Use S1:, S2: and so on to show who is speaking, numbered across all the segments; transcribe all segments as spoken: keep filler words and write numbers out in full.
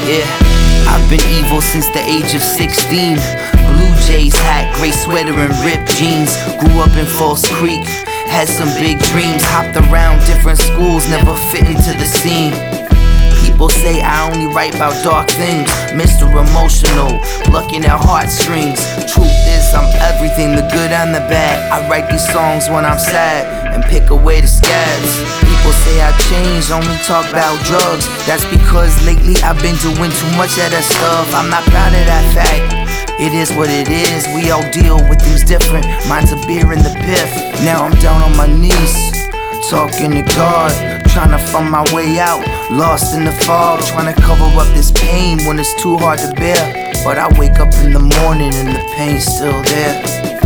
S1: Yeah, I've been evil since the age of sixteen. Blue Jays hat, gray sweater and ripped jeans. Grew up in Falls Creek, had some big dreams. Hopped around different schools, never fit into the scene. People say I only write about dark things. Mister Emotional, plucking at heartstrings. Truth is, I'm everything, the good and the bad. I write these songs when I'm sad and pick away the scabs. People say I changed, only talk about drugs. That's because lately I've been doing too much of that stuff. I'm not proud of that fact. It is what it is, we all deal with things different. Mine's a beer in the piff. Now I'm down on my knees, talking to God, trying to find my way out, lost in the fog, trying to cover up this pain when it's too hard to bear. But I wake up in the morning and the pain's still there.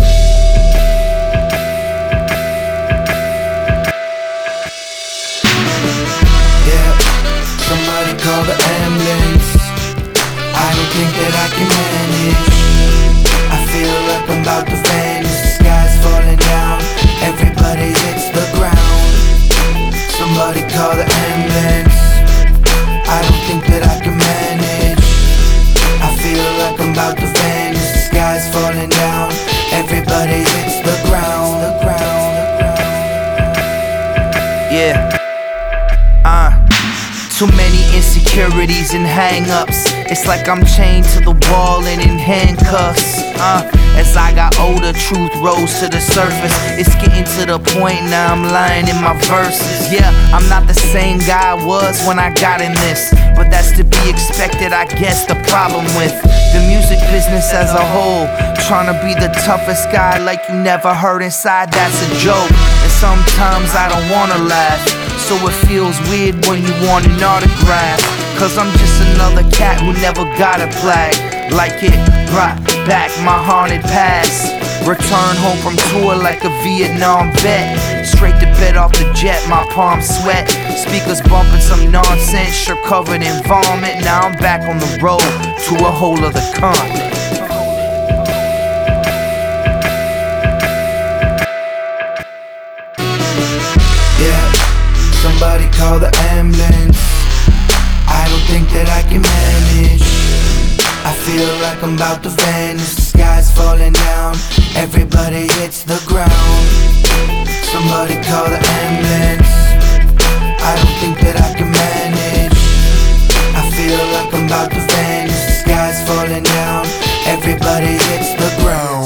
S2: Yeah, somebody call the ambulance. I don't think that I can manage. I feel like I'm about to vanish. The sky's falling down, everybody hits the ground. Somebody call the ambulance. I don't think that I can manage. I feel like I'm about to vanish. The sky's falling down, everybody hits the ground. The ground, the ground.
S1: Yeah. Uh Too many insecurities and hang-ups. It's like I'm chained to the wall and in handcuffs. Uh, as I got older, truth rose to the surface. It's getting to the point now I'm lying in my verses. Yeah, I'm not the same guy I was when I got in this, but that's to be expected, I guess. The problem with the music business as a whole, trying to be the toughest guy like you never heard inside, that's a joke. And sometimes I don't wanna laugh, so it feels weird when you want an autograph. Cause I'm just another cat who never got a plaque. Like it brought back my haunted past. Return home from tour like a Vietnam vet. Straight to bed off the jet, my palms sweat. Speakers bumping some nonsense, sure covered in vomit. Now I'm back on the road to a whole other continent.
S2: Yeah, somebody call the ambulance. I don't think that I can manage. I feel like I'm about to vanish. The sky's falling down, everybody hits the ground. Somebody call the ambulance. I don't think that I can manage. I feel like I'm about to vanish. The sky's falling down, everybody hits the ground.